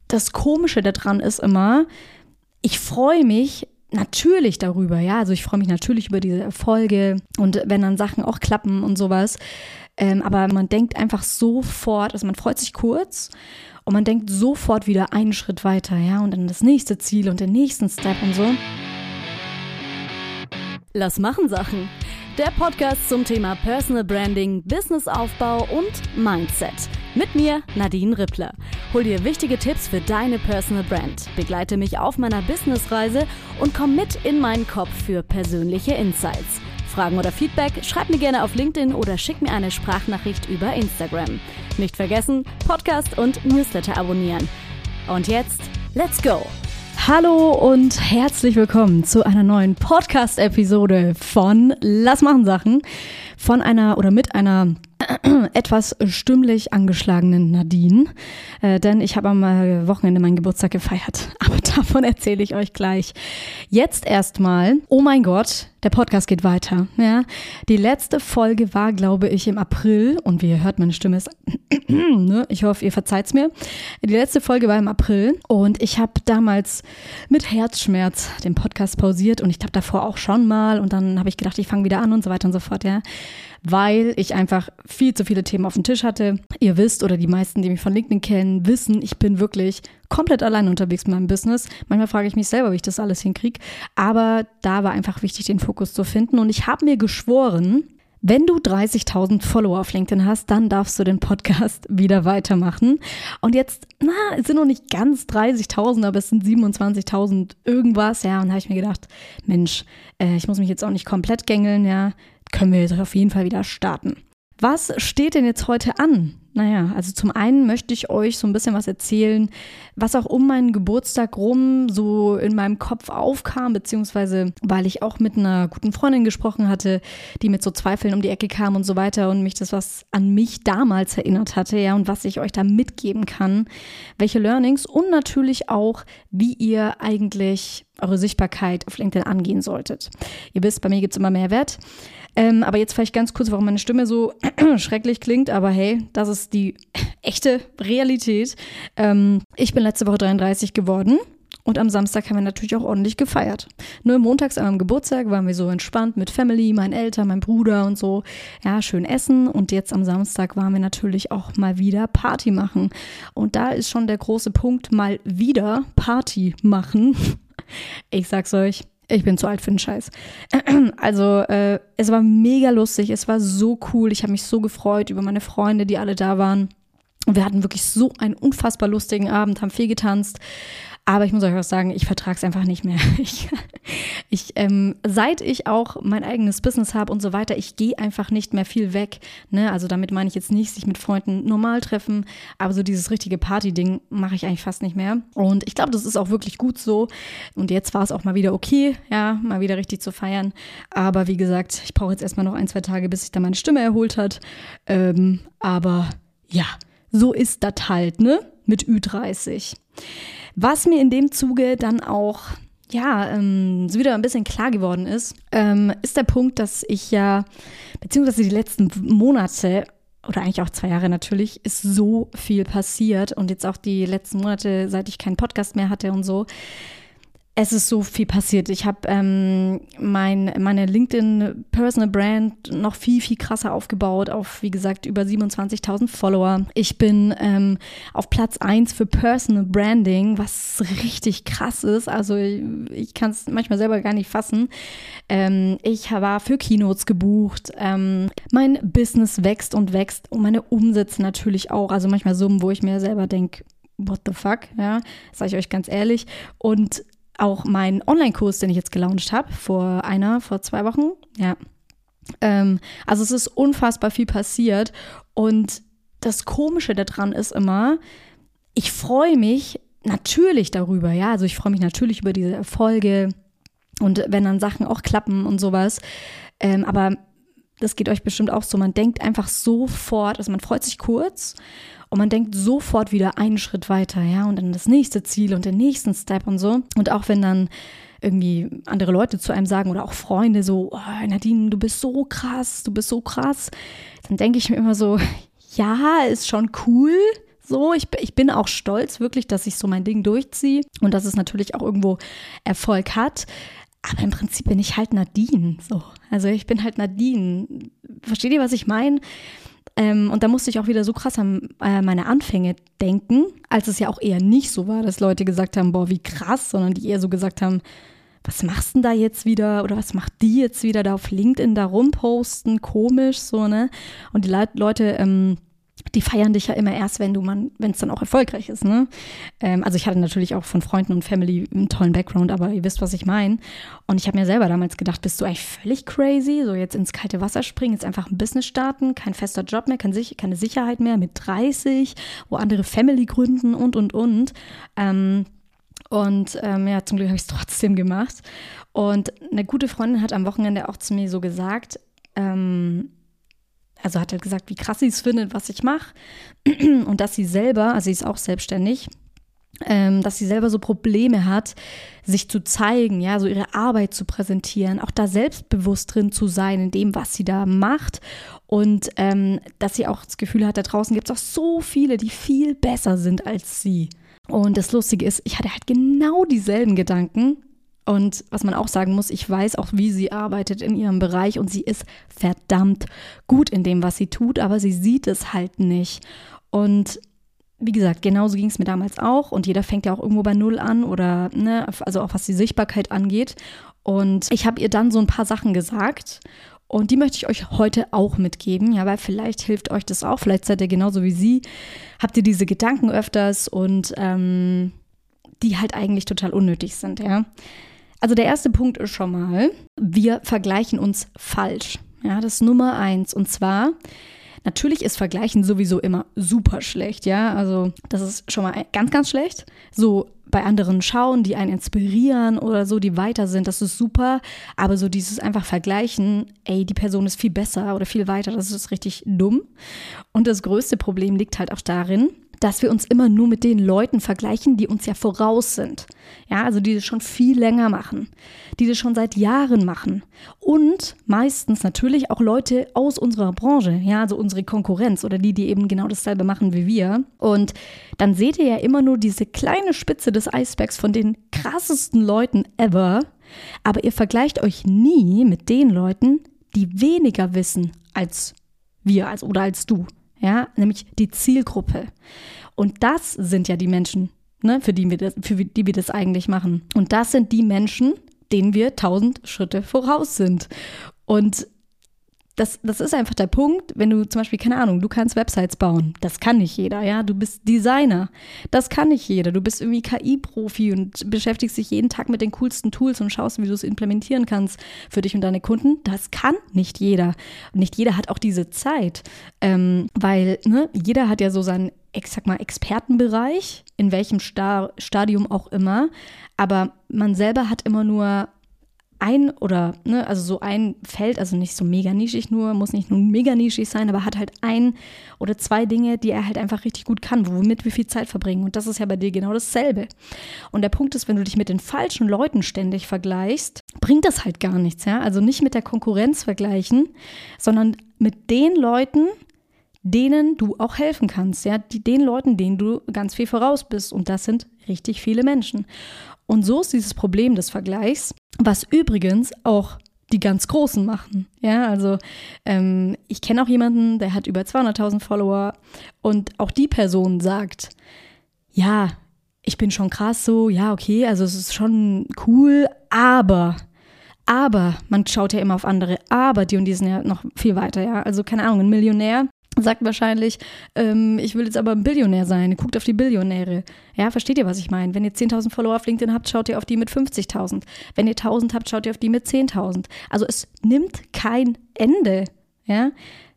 das Komische daran ist immer, ich freue mich natürlich darüber, ja, also ich freue mich natürlich über diese Erfolge und wenn dann Sachen auch klappen und sowas, aber man denkt einfach sofort, also man freut sich kurz und man denkt sofort wieder einen Schritt weiter, ja, und dann das nächste Ziel und den nächsten Step und so. Lass machen Sachen. Der Podcast zum Thema Personal Branding, Businessaufbau und Mindset. Mit mir, Nadine Rippler. Hol dir wichtige Tipps für deine Personal Brand. Begleite mich auf meiner Businessreise und komm mit in meinen Kopf für persönliche Insights. Fragen oder Feedback? Schreib mir gerne auf LinkedIn oder schick mir eine Sprachnachricht über Instagram. Nicht vergessen, Podcast und Newsletter abonnieren. Und jetzt, let's go! Hallo und herzlich willkommen zu einer neuen Podcast-Episode von Lass machen Sachen mit einer etwas stimmlich angeschlagenen Nadine, denn ich habe am Wochenende meinen Geburtstag gefeiert, aber davon erzähle ich euch gleich. Jetzt erstmal, oh mein Gott, der Podcast geht weiter. Ja, die letzte Folge war, glaube ich, im April und wie ihr hört, meine Stimme ist, ich hoffe, ihr verzeiht's mir. Die letzte Folge war im April und ich habe damals mit Herzschmerz den Podcast pausiert und ich glaube davor auch schon mal und dann habe ich gedacht, ich fange wieder an und so weiter und so fort, ja, weil ich einfach viel zu viele Themen auf dem Tisch hatte. Ihr wisst oder die meisten, die mich von LinkedIn kennen, wissen, ich bin wirklich komplett allein unterwegs mit meinem Business. Manchmal frage ich mich selber, wie ich das alles hinkriege, aber da war einfach wichtig, den Fokus zu finden und ich habe mir geschworen, wenn du 30.000 Follower auf LinkedIn hast, dann darfst du den Podcast wieder weitermachen. Und jetzt, es sind noch nicht ganz 30.000, aber es sind 27.000 irgendwas. Ja, und da habe ich mir gedacht, Mensch, ich muss mich jetzt auch nicht komplett gängeln, ja, können wir jetzt auf jeden Fall wieder starten. Was steht denn jetzt heute an? Naja, also zum einen möchte ich euch so ein bisschen was erzählen, was auch um meinen Geburtstag rum so in meinem Kopf aufkam, beziehungsweise weil ich auch mit einer guten Freundin gesprochen hatte, die mit so Zweifeln um die Ecke kam und so weiter und mich das was an mich damals erinnert hatte, ja, und was ich euch da mitgeben kann, welche Learnings und natürlich auch, wie ihr eigentlich eure Sichtbarkeit auf LinkedIn angehen solltet. Ihr wisst, bei mir gibt es immer Mehrwert. Aber jetzt vielleicht ganz kurz, warum meine Stimme so schrecklich klingt. Aber hey, das ist die echte Realität. Ich bin letzte Woche 33 geworden und am Samstag haben wir natürlich auch ordentlich gefeiert. Nur montags an meinem Geburtstag waren wir so entspannt mit Family, meinen Eltern, meinem Bruder und so. Ja, schön essen. Und jetzt am Samstag waren wir natürlich auch mal wieder Party machen. Und da ist schon der große Punkt, mal wieder Party machen. Ich sag's euch. Ich bin zu alt für den Scheiß. Also es war mega lustig, es war so cool, ich habe mich so gefreut über meine Freunde, die alle da waren. Und wir hatten wirklich so einen unfassbar lustigen Abend, haben viel getanzt. Aber ich muss euch auch sagen, ich vertrage es einfach nicht mehr. Seit ich auch mein eigenes Business habe und so weiter, ich gehe einfach nicht mehr viel weg. Ne? Also damit meine ich jetzt nicht, sich mit Freunden normal treffen, aber so dieses richtige Party-Ding mache ich eigentlich fast nicht mehr. Und ich glaube, das ist auch wirklich gut so. Und jetzt war es auch mal wieder okay, ja, mal wieder richtig zu feiern. Aber wie gesagt, ich brauche jetzt erstmal noch 1-2 Tage, bis sich da meine Stimme erholt hat. Aber ja, so ist das halt, ne? Mit Ü30. Was mir in dem Zuge dann auch, ja, so wieder ein bisschen klar geworden ist der Punkt, dass ich ja, beziehungsweise die letzten Monate oder eigentlich auch 2 Jahre natürlich, ist so viel passiert und jetzt auch die letzten Monate, seit ich keinen Podcast mehr hatte und so, es ist so viel passiert. Ich habe meine LinkedIn Personal Brand noch viel, viel krasser aufgebaut auf, wie gesagt, über 27.000 Follower. Ich bin auf Platz 1 für Personal Branding, was richtig krass ist. Also ich kann es manchmal selber gar nicht fassen. Ich war für Keynotes gebucht. Mein Business wächst und meine Umsätze natürlich auch. Also manchmal Summen, wo ich mir selber denke, what the fuck, ja, sage ich euch ganz ehrlich. Und auch mein Online-Kurs, den ich jetzt gelauncht habe, vor 2 Wochen, ja. Also es ist unfassbar viel passiert und das Komische daran ist immer, ich freue mich natürlich darüber, ja, also ich freue mich natürlich über diese Erfolge und wenn dann Sachen auch klappen und sowas, aber das geht euch bestimmt auch so, man denkt einfach sofort, also man freut sich kurz und man denkt sofort wieder einen Schritt weiter, ja, und dann das nächste Ziel und den nächsten Step und so. Und auch wenn dann irgendwie andere Leute zu einem sagen oder auch Freunde so, oh, Nadine, du bist so krass, dann denke ich mir immer so, ja, ist schon cool, So, ich bin auch stolz wirklich, dass ich so mein Ding durchziehe und dass es natürlich auch irgendwo Erfolg hat. Aber im Prinzip bin ich halt Nadine. So. Also ich bin halt Nadine. Versteht ihr, was ich meine? Und da musste ich auch wieder so krass an meine Anfänge denken, als es ja auch eher nicht so war, dass Leute gesagt haben, boah, wie krass, sondern die eher so gesagt haben, was machst du denn da jetzt wieder oder was macht die jetzt wieder da auf LinkedIn da rumposten, komisch, so, ne? Und die Leute, die feiern dich ja immer erst, wenn es dann auch erfolgreich ist, ne? Also ich hatte natürlich auch von Freunden und Family einen tollen Background, aber ihr wisst, was ich meine. Und ich habe mir selber damals gedacht, bist du eigentlich völlig crazy, so jetzt ins kalte Wasser springen, jetzt einfach ein Business starten, kein fester Job mehr, keine Sicherheit mehr mit 30, wo andere Family gründen und. Ja, zum Glück habe ich es trotzdem gemacht. Und eine gute Freundin hat am Wochenende auch zu mir so gesagt, also hat halt gesagt, wie krass sie es findet, was ich mache. Und dass sie selber, also sie ist auch selbstständig, dass sie selber so Probleme hat, sich zu zeigen, ja, so ihre Arbeit zu präsentieren, auch da selbstbewusst drin zu sein in dem, was sie da macht. Und dass sie auch das Gefühl hat, da draußen gibt es auch so viele, die viel besser sind als sie. Und das Lustige ist, ich hatte halt genau dieselben Gedanken. Und was man auch sagen muss, ich weiß auch, wie sie arbeitet in ihrem Bereich und sie ist verdammt gut in dem, was sie tut, aber sie sieht es halt nicht. Und wie gesagt, genauso ging es mir damals auch und jeder fängt ja auch irgendwo bei Null an oder, ne, also auch was die Sichtbarkeit angeht. Und ich habe ihr dann so ein paar Sachen gesagt und die möchte ich euch heute auch mitgeben, ja, weil vielleicht hilft euch das auch, vielleicht seid ihr genauso wie sie, habt ihr diese Gedanken öfters und die halt eigentlich total unnötig sind, ja. Also der erste Punkt ist schon mal, wir vergleichen uns falsch. Ja, das ist Nummer 1. Und zwar, natürlich ist Vergleichen sowieso immer super schlecht, ja. Also das ist schon mal ganz, ganz schlecht. So bei anderen schauen, die einen inspirieren oder so, die weiter sind, das ist super. Aber so dieses einfach Vergleichen, ey, die Person ist viel besser oder viel weiter, das ist richtig dumm. Und das größte Problem liegt halt auch darin, dass wir uns immer nur mit den Leuten vergleichen, die uns ja voraus sind. Ja, also die das schon viel länger machen, die das schon seit Jahren machen. Und meistens natürlich auch Leute aus unserer Branche, ja, also unsere Konkurrenz oder die eben genau dasselbe machen wie wir. Und dann seht ihr ja immer nur diese kleine Spitze des Eisbergs von den krassesten Leuten ever. Aber ihr vergleicht euch nie mit den Leuten, die weniger wissen als wir oder als du. Ja, nämlich die Zielgruppe. Und das sind ja die Menschen, ne, für die wir das eigentlich machen. Und das sind die Menschen, denen wir 1000 Schritte voraus sind. Und das ist einfach der Punkt, wenn du zum Beispiel, keine Ahnung, du kannst Websites bauen. Das kann nicht jeder, ja. Du bist Designer. Das kann nicht jeder. Du bist irgendwie KI-Profi und beschäftigst dich jeden Tag mit den coolsten Tools und schaust, wie du es implementieren kannst für dich und deine Kunden. Das kann nicht jeder. Und nicht jeder hat auch diese Zeit. Weil, ne, jeder hat ja so seinen, ich sag mal, Expertenbereich, in welchem Stadium auch immer. Aber man selber hat immer nur also so ein Feld, also nicht so mega nischig nur, muss nicht nur mega nischig sein, aber hat halt 1 oder 2 Dinge, die er halt einfach richtig gut kann, womit wir viel Zeit verbringen. Und das ist ja bei dir genau dasselbe. Und der Punkt ist, wenn du dich mit den falschen Leuten ständig vergleichst, bringt das halt gar nichts, ja. Also nicht mit der Konkurrenz vergleichen, sondern mit den Leuten, denen du auch helfen kannst, ja. Den Leuten, denen du ganz viel voraus bist. Und das sind richtig viele Menschen. Und so ist dieses Problem des Vergleichs, was übrigens auch die ganz Großen machen. Ja, also ich kenne auch jemanden, der hat über 200.000 Follower und auch die Person sagt, ja, ich bin schon krass so, ja, okay, also es ist schon cool, aber man schaut ja immer auf andere, aber die und die sind ja noch viel weiter, ja. Also keine Ahnung, ein Millionär sagt wahrscheinlich, ich will jetzt aber ein Billionär sein. Guckt auf die Billionäre. Ja, versteht ihr, was ich meine? Wenn ihr 10.000 Follower auf LinkedIn habt, schaut ihr auf die mit 50.000. Wenn ihr 1.000 habt, schaut ihr auf die mit 10.000. Also es nimmt kein Ende. Ja?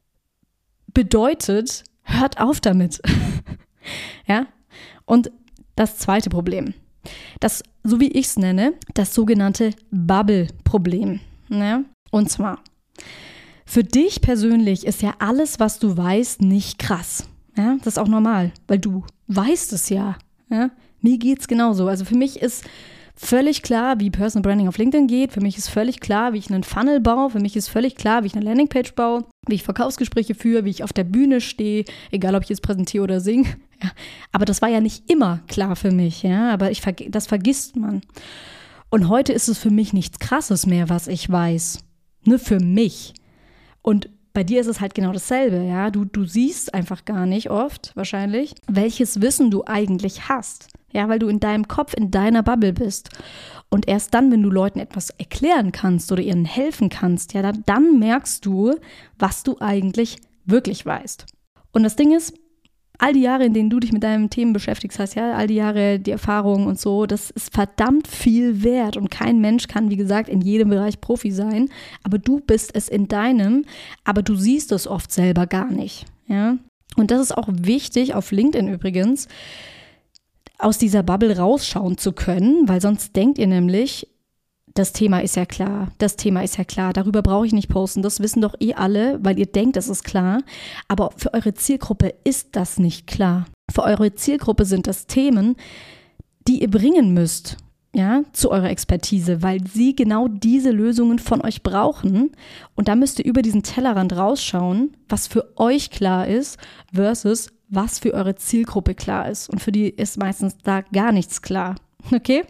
Bedeutet, hört auf damit. Ja? Und das zweite Problem, das, so wie ich es nenne, das sogenannte Bubble-Problem. Ja? Und zwar, für dich persönlich ist ja alles, was du weißt, nicht krass. Ja, das ist auch normal, weil du weißt es ja. Ja? Mir geht's genauso. Also für mich ist völlig klar, wie Personal Branding auf LinkedIn geht. Für mich ist völlig klar, wie ich einen Funnel baue. Für mich ist völlig klar, wie ich eine Landingpage baue, wie ich Verkaufsgespräche führe, wie ich auf der Bühne stehe, egal ob ich jetzt präsentiere oder singe. Ja, aber das war ja nicht immer klar für mich, ja, aber das vergisst man. Und heute ist es für mich nichts Krasses mehr, was ich weiß. Nur für mich. Und bei dir ist es halt genau dasselbe, ja. Du siehst einfach gar nicht oft, wahrscheinlich, welches Wissen du eigentlich hast. Ja, weil du in deinem Kopf, in deiner Bubble bist. Und erst dann, wenn du Leuten etwas erklären kannst oder ihnen helfen kannst, ja, dann merkst du, was du eigentlich wirklich weißt. Und das Ding ist, all die Jahre, in denen du dich mit deinen Themen beschäftigt hast, ja, all die Jahre, die Erfahrung und so, das ist verdammt viel wert und kein Mensch kann, wie gesagt, in jedem Bereich Profi sein, aber du bist es in deinem, aber du siehst es oft selber gar nicht, ja. Und das ist auch wichtig, auf LinkedIn übrigens, aus dieser Bubble rausschauen zu können, weil sonst denkt ihr nämlich, das Thema ist ja klar, darüber brauche ich nicht posten, das wissen doch eh alle, weil ihr denkt, das ist klar, aber für eure Zielgruppe ist das nicht klar. Für eure Zielgruppe sind das Themen, die ihr bringen müsst, ja, zu eurer Expertise, weil sie genau diese Lösungen von euch brauchen und da müsst ihr über diesen Tellerrand rausschauen, was für euch klar ist versus was für eure Zielgruppe klar ist und für die ist meistens da gar nichts klar, okay?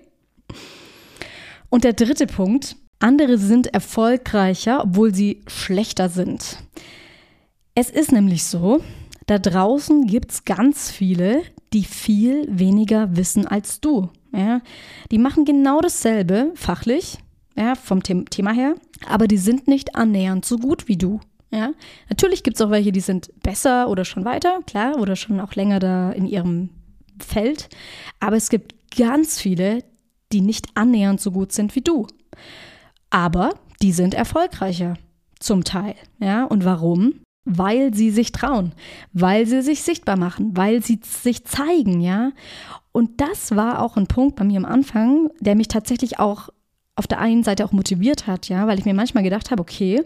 Und der dritte Punkt, andere sind erfolgreicher, obwohl sie schlechter sind. Es ist nämlich so, da draußen gibt es ganz viele, die viel weniger wissen als du. Ja? Die machen genau dasselbe, fachlich, ja, vom Thema her, aber die sind nicht annähernd so gut wie du. Ja? Natürlich gibt es auch welche, die sind besser oder schon weiter, klar, oder schon auch länger da in ihrem Feld, aber es gibt ganz viele, die nicht annähernd so gut sind wie du. Aber die sind erfolgreicher, zum Teil. Ja? Und warum? Weil sie sich trauen, weil sie sich sichtbar machen, weil sie sich zeigen, ja. Und das war auch ein Punkt bei mir am Anfang, der mich tatsächlich auch auf der einen Seite auch motiviert hat, ja, weil ich mir manchmal gedacht habe, okay,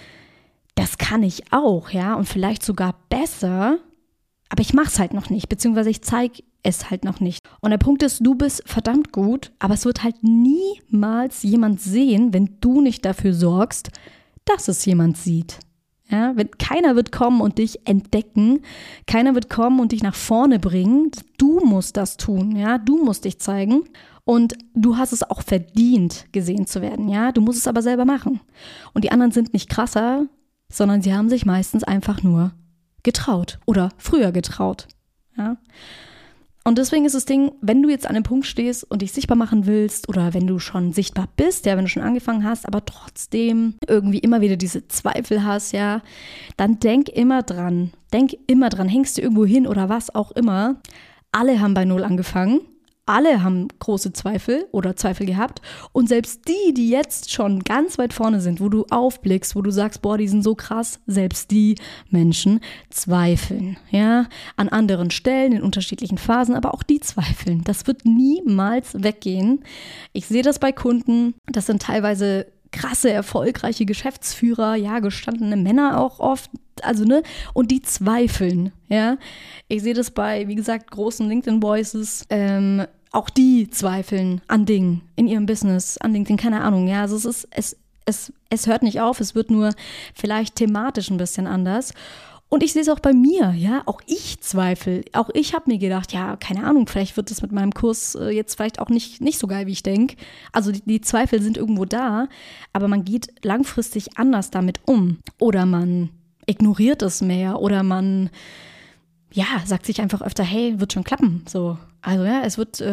das kann ich auch, ja, und vielleicht sogar besser, aber ich mache es halt noch nicht, beziehungsweise ich zeige es halt noch nicht. Und der Punkt ist, du bist verdammt gut, aber es wird halt niemals jemand sehen, wenn du nicht dafür sorgst, dass es jemand sieht. Ja, keiner wird kommen und dich entdecken, keiner wird kommen und dich nach vorne bringen. Du musst das tun, ja, du musst dich zeigen und du hast es auch verdient, gesehen zu werden, ja, du musst es aber selber machen. Und die anderen sind nicht krasser, sondern sie haben sich meistens einfach nur getraut oder früher getraut, ja. Und deswegen ist das Ding, wenn du jetzt an einem Punkt stehst und dich sichtbar machen willst oder wenn du schon sichtbar bist, ja, wenn du schon angefangen hast, aber trotzdem irgendwie immer wieder diese Zweifel hast, ja, dann denk immer dran, hängst du irgendwo hin oder was auch immer. Alle haben bei Null angefangen. Alle haben große Zweifel oder Zweifel gehabt und selbst die jetzt schon ganz weit vorne sind, wo du aufblickst, wo du sagst, boah, die sind so krass, selbst die Menschen zweifeln, ja, an anderen Stellen, in unterschiedlichen Phasen, aber auch die zweifeln. Das wird niemals weggehen. Ich sehe das bei Kunden, das sind teilweise krasse, erfolgreiche Geschäftsführer, ja, gestandene Männer auch oft, also, ne, und die zweifeln, ja. Ich sehe das bei, wie gesagt, großen LinkedIn-Voices, auch die zweifeln an Dingen in ihrem Business, an Dingen, keine Ahnung, ja, also es hört nicht auf, es wird nur vielleicht thematisch ein bisschen anders. Und ich sehe es auch bei mir, ja, auch ich zweifle. Auch ich habe mir gedacht, ja, keine Ahnung, vielleicht wird das mit meinem Kurs jetzt vielleicht auch nicht so geil, wie ich denke. Also die Zweifel sind irgendwo da, aber man geht langfristig anders damit um. Oder man ignoriert es mehr oder man, ja, sagt sich einfach öfter, hey, wird schon klappen, so. Also ja, es wird,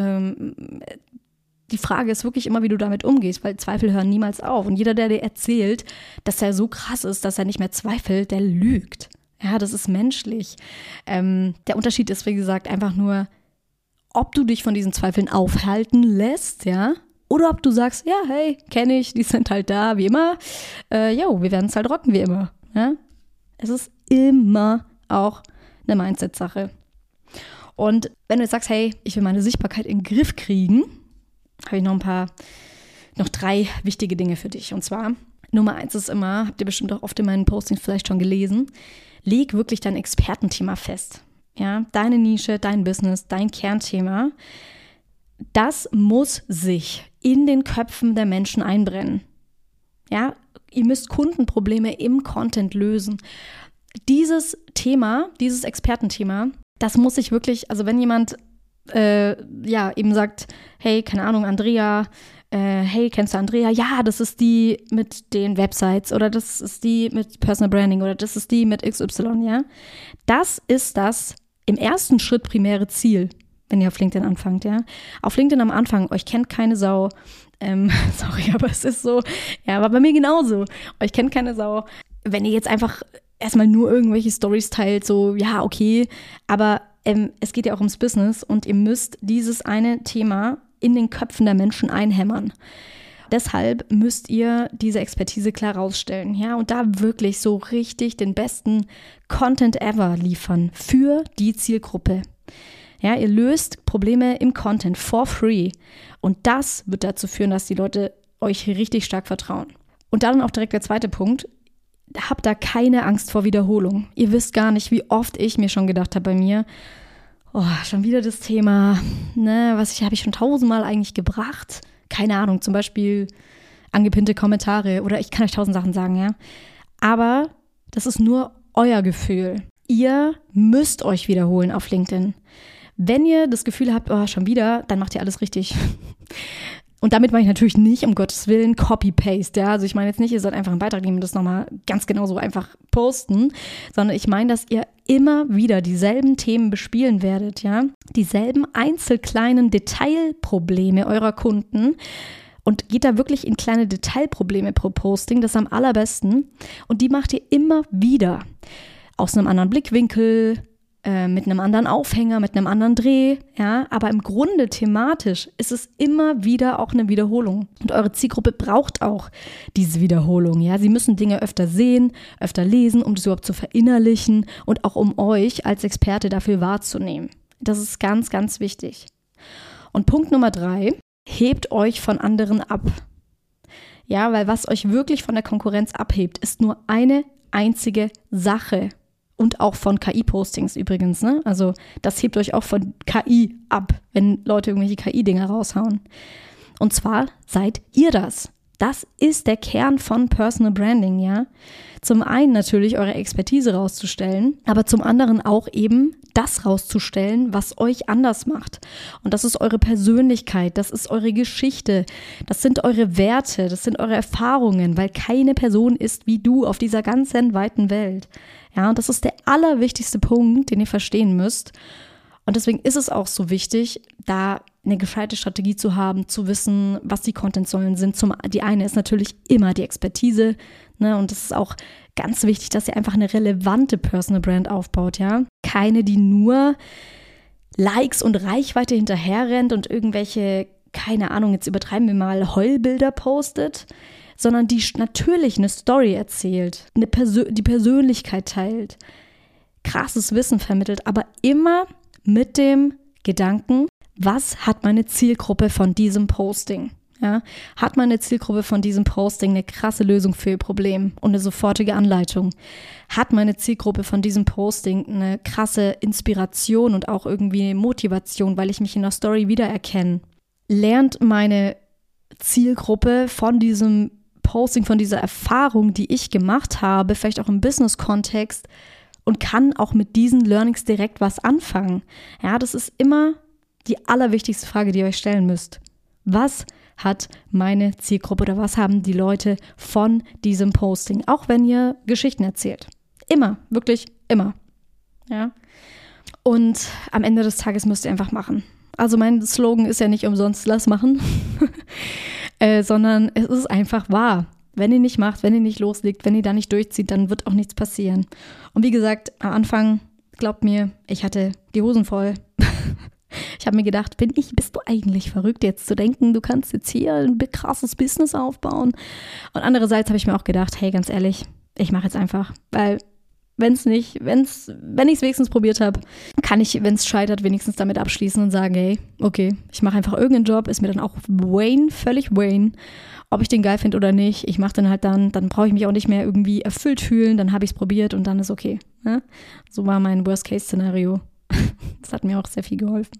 die Frage ist wirklich immer, wie du damit umgehst, weil Zweifel hören niemals auf. Und jeder, der dir erzählt, dass er so krass ist, dass er nicht mehr zweifelt, der lügt. Ja, das ist menschlich. Der Unterschied ist, wie gesagt, einfach nur, ob du dich von diesen Zweifeln aufhalten lässt, ja, oder ob du sagst, ja, hey, kenne ich, die sind halt da, wie immer. Wir werden es halt rocken, wie immer. Ja? Es ist immer auch eine Mindset-Sache. Und wenn du jetzt sagst, hey, ich will meine Sichtbarkeit in den Griff kriegen, habe ich noch 3 wichtige Dinge für dich. Und zwar, Nummer 1 ist immer, habt ihr bestimmt auch oft in meinen Postings vielleicht schon gelesen, leg wirklich dein Expertenthema fest. Ja, deine Nische, dein Business, dein Kernthema, das muss sich in den Köpfen der Menschen einbrennen. Ja, ihr müsst Kundenprobleme im Content lösen. Dieses Thema, dieses Expertenthema, das muss ich wirklich, also wenn jemand eben sagt, hey, keine Ahnung, Andrea, hey, kennst du Andrea? Ja, das ist die mit den Websites oder das ist die mit Personal Branding oder das ist die mit XY, ja. Das ist das im ersten Schritt primäre Ziel, wenn ihr auf LinkedIn anfangt, ja. Auf LinkedIn am Anfang, euch kennt keine Sau. Sorry, aber es ist so. Ja, war bei mir genauso. Euch kennt keine Sau. Wenn ihr jetzt einfach erstmal nur irgendwelche Storys teilt, so, ja, okay, aber es geht ja auch ums Business und ihr müsst dieses eine Thema in den Köpfen der Menschen einhämmern. Deshalb müsst ihr diese Expertise klar rausstellen, ja, und da wirklich so richtig den besten Content ever liefern für die Zielgruppe. Ja, ihr löst Probleme im Content for free und das wird dazu führen, dass die Leute euch richtig stark vertrauen. Und dann auch direkt der zweite Punkt. Habt da keine Angst vor Wiederholung. Ihr wisst gar nicht, wie oft ich mir schon gedacht habe bei mir, oh, schon wieder das Thema, ne, habe ich schon 1000-mal eigentlich gebracht. Keine Ahnung, zum Beispiel angepinnte Kommentare oder ich kann euch 1000 Sachen sagen, ja. Aber das ist nur euer Gefühl. Ihr müsst euch wiederholen auf LinkedIn. Wenn ihr das Gefühl habt, oh, schon wieder, dann macht ihr alles richtig. Und damit meine ich natürlich nicht, um Gottes Willen, Copy-Paste, ja. Also ich meine jetzt nicht, ihr sollt einfach einen Beitrag nehmen und das nochmal ganz genau so einfach posten, sondern ich meine, dass ihr immer wieder dieselben Themen bespielen werdet, ja. Dieselben einzelkleinen Detailprobleme eurer Kunden und geht da wirklich in kleine Detailprobleme pro Posting, das ist am allerbesten. Und die macht ihr immer wieder aus einem anderen Blickwinkel, mit einem anderen Aufhänger, mit einem anderen Dreh, ja, aber im Grunde thematisch ist es immer wieder auch eine Wiederholung und eure Zielgruppe braucht auch diese Wiederholung, ja, sie müssen Dinge öfter sehen, öfter lesen, um das überhaupt zu verinnerlichen und auch um euch als Experte dafür wahrzunehmen. Das ist ganz, ganz wichtig. Und Punkt Nummer 3, hebt euch von anderen ab. Ja, weil was euch wirklich von der Konkurrenz abhebt, ist nur eine einzige Sache. Und auch von KI-Postings übrigens, ne? Also das hebt euch auch von KI ab, wenn Leute irgendwelche KI-Dinger raushauen. Und zwar seid ihr das. Das ist der Kern von Personal Branding, ja. Zum einen natürlich eure Expertise rauszustellen, aber zum anderen auch eben das rauszustellen, was euch anders macht. Und das ist eure Persönlichkeit, das ist eure Geschichte, das sind eure Werte, das sind eure Erfahrungen, weil keine Person ist wie du auf dieser ganzen weiten Welt. Ja, und das ist der allerwichtigste Punkt, den ihr verstehen müsst. Und deswegen ist es auch so wichtig, da eine gescheite Strategie zu haben, zu wissen, was die Content-Säulen sind. Die eine ist natürlich immer die Expertise, ne? Und es ist auch ganz wichtig, dass ihr einfach eine relevante Personal Brand aufbaut, ja. Keine, die nur Likes und Reichweite hinterherrennt und irgendwelche, keine Ahnung, jetzt übertreiben wir mal, Heulbilder postet, sondern die natürlich eine Story erzählt, die Persönlichkeit teilt, krasses Wissen vermittelt, aber immer mit dem Gedanken, was hat meine Zielgruppe von diesem Posting? Ja? Hat meine Zielgruppe von diesem Posting eine krasse Lösung für ihr Problem und eine sofortige Anleitung? Hat meine Zielgruppe von diesem Posting eine krasse Inspiration und auch irgendwie Motivation, weil ich mich in der Story wiedererkenne? Lernt meine Zielgruppe von diesem Posting, von dieser Erfahrung, die ich gemacht habe, vielleicht auch im Business-Kontext und kann auch mit diesen Learnings direkt was anfangen. Ja, das ist immer die allerwichtigste Frage, die ihr euch stellen müsst. Was hat meine Zielgruppe oder was haben die Leute von diesem Posting? Auch wenn ihr Geschichten erzählt. Immer, wirklich immer. Ja. Und am Ende des Tages müsst ihr einfach machen. Also mein Slogan ist ja nicht umsonst, lass machen, sondern es ist einfach wahr. Wenn ihr nicht macht, wenn ihr nicht loslegt, wenn ihr da nicht durchzieht, dann wird auch nichts passieren. Und wie gesagt, am Anfang, glaubt mir, ich hatte die Hosen voll. Ich habe mir gedacht, bist du eigentlich verrückt, jetzt zu denken, du kannst jetzt hier ein krasses Business aufbauen? Und andererseits habe ich mir auch gedacht, hey, ganz ehrlich, ich mache jetzt einfach, weil wenn ich es wenigstens probiert habe, kann ich, wenn es scheitert, wenigstens damit abschließen und sagen, hey, okay, ich mache einfach irgendeinen Job, ist mir dann auch völlig Wayne, ob ich den geil finde oder nicht. Ich mache den halt dann brauche ich mich auch nicht mehr irgendwie erfüllt fühlen, dann habe ich es probiert und dann ist okay. Ne? So war mein Worst-Case-Szenario. Das hat mir auch sehr viel geholfen.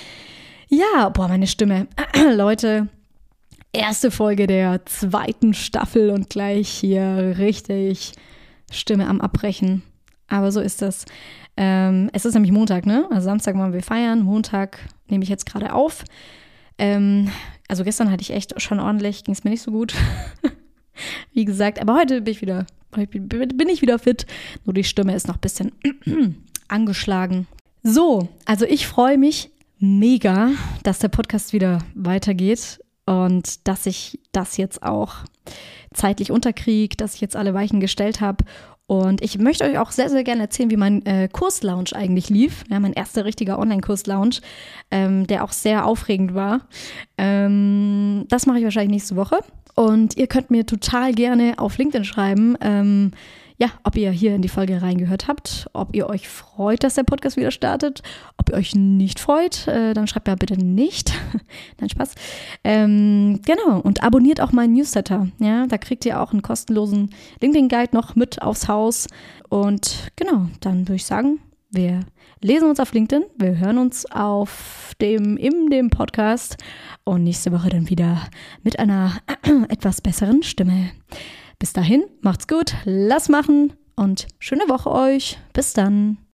Ja, meine Stimme. Leute, erste Folge der 2. Staffel und gleich hier richtig Stimme am Abbrechen. aber so ist das. Es ist nämlich Montag, ne? Also Samstag wollen wir feiern, Montag nehme ich jetzt gerade auf. Also gestern hatte ich echt schon ordentlich, ging es mir nicht so gut. Wie gesagt, aber heute bin ich wieder fit. Nur die Stimme ist noch ein bisschen angeschlagen. So, also ich freue mich mega, dass der Podcast wieder weitergeht und dass ich das jetzt auch zeitlich unterkriege, dass ich jetzt alle Weichen gestellt habe. Und ich möchte euch auch sehr, sehr gerne erzählen, wie mein Kurslaunch eigentlich lief. Ja, mein erster richtiger Online-Kurslaunch, der auch sehr aufregend war. Das mache ich wahrscheinlich nächste Woche. Und ihr könnt mir total gerne auf LinkedIn schreiben, ob ihr hier in die Folge reingehört habt, ob ihr euch freut, dass der Podcast wieder startet, ob ihr euch nicht freut, dann schreibt mir bitte nicht. Nein, Spaß. Genau, und abonniert auch meinen Newsletter. Ja, da kriegt ihr auch einen kostenlosen LinkedIn-Guide noch mit aufs Haus. Und genau, dann würde ich sagen, wir lesen uns auf LinkedIn, wir hören uns in dem Podcast und nächste Woche dann wieder mit einer etwas besseren Stimme. Bis dahin, macht's gut, lasst machen und schöne Woche euch. Bis dann.